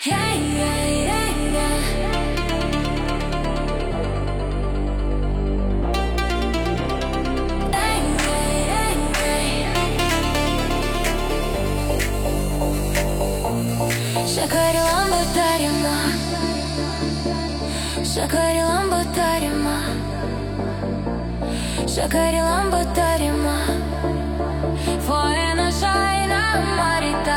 Yeah, yeah, yeah, yeah. Hey, hey, hey, hey. Shakari Lambo Tarima, Shakari Lambo Tarima, Shakari Lambo Tarima. Foena shaina marita.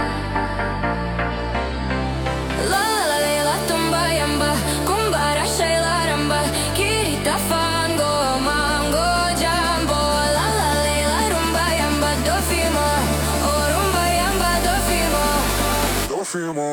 La la la la tumba yamba, kumbara shaila ramba, kirita fango mango jambo. La la la rumba yamba dofimo, oh rumba yamba dofimo, dofimo.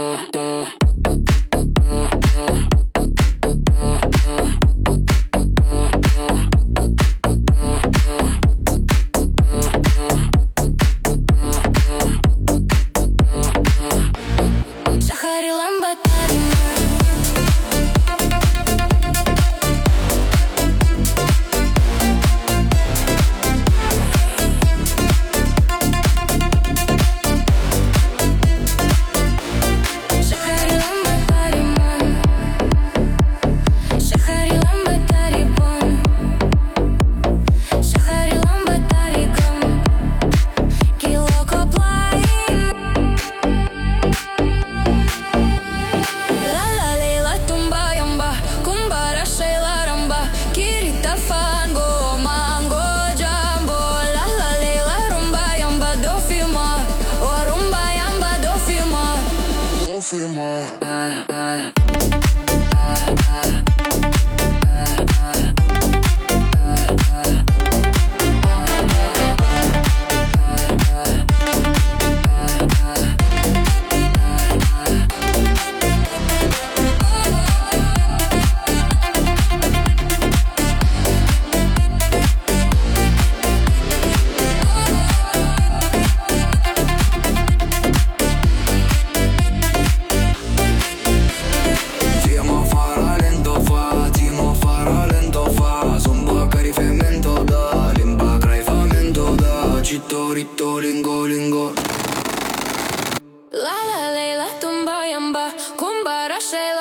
Lingo, lingo. La la la tumba yamba, kumbara shela.